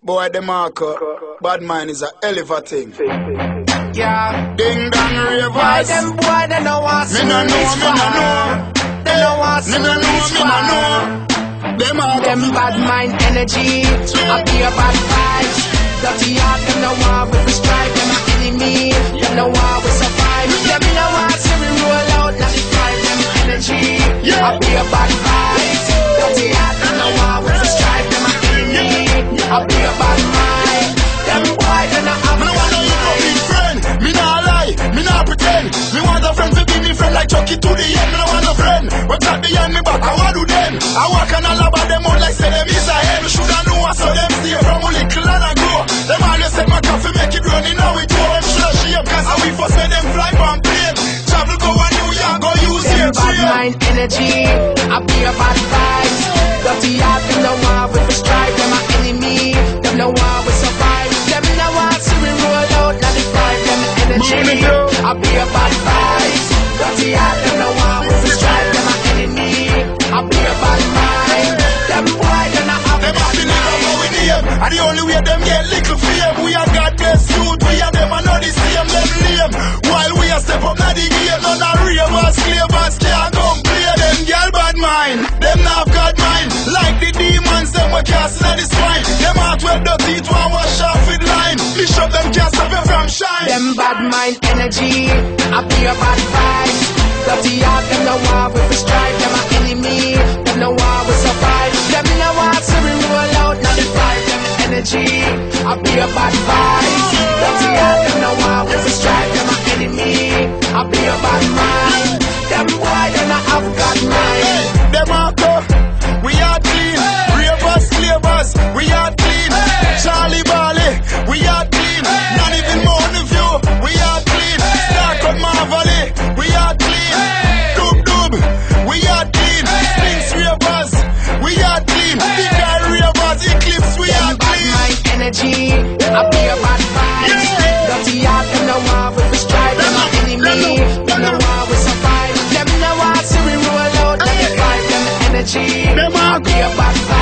Boy, the marker, bad mind is a hell of a thing. Yeah. Ding dong ravers. Why them boy they know what's Me no know, me no know. They know what's Me no know, me no know. Them are them bad mind energy. I be a bad vibes. Dirty heart, them no want we strive. Them a enemy. Them no want we survive. Them no want see we roll out. Now they drive them energy. I be a bad vibes. Dirty heart, them no want we strive. Them a enemy. I be a bad mind. Them boy they no have me no want no hypocrite friend. Me nah lie, me nah pretend. Me want a friend to be me friend like Chucky to the end. Me no want no friend. When chat behind me back, I want do them. I walk and all about them out like say them is a hen. Shoulda know I saw them stay from a little and I grow. Them always take my coffee, make it running now it go. Them sure shame, cause how we first made them fly from plane. Travel go and New York, go use them your bad train. mind energy. I be a bad vibes. Dirty heart, them no want we strive. Them a enemy. Them no want we survive. Them no want see we roll out. Now they drive them energy. I be a bad vibes. Dirty heart, them no want we strive. Them a enemy. I be a bad mind. Them boy, they not have them happy never go with them. And the only way them get little fame. We are God bless youth. We are them and not the same. Them lame. While we are step up now the game. None are ravers, clavers, can't come play. Them girl bad mind. Them not have God mind. Like the demons, them were casting at the spine. Them heart well dirty, it won't wash off with line. Bishop them can't stop you from shine. Them bad mind energy. I be a bad vibe. Dirty heart, them no want we strive. Them a enemy. Them no want we survive. Them no want see we roll out. Now they drive them energy. I be a bad vibe. Dirty heart, them no want we strive. Them a enemy. I be a bad mind. Them boy, they not have God mind. Hey, them are tough. We are clean. Ravers, clavers, we are clean. Charlie Bali, we are clean. Not even Mountain View, we are clean. Stark Marvally, we are clean. Dub Dub, we are clean. Sphinx Ravers, we are clean. Big Guy Ravers, Eclipse, we are clean. Bad mind energy, I be a bad vibe. Dirty heart, them no want we strive. Them a enemy, them no want we survive. Them no want see we roll out. Them drive them energy, I be a bad vibe.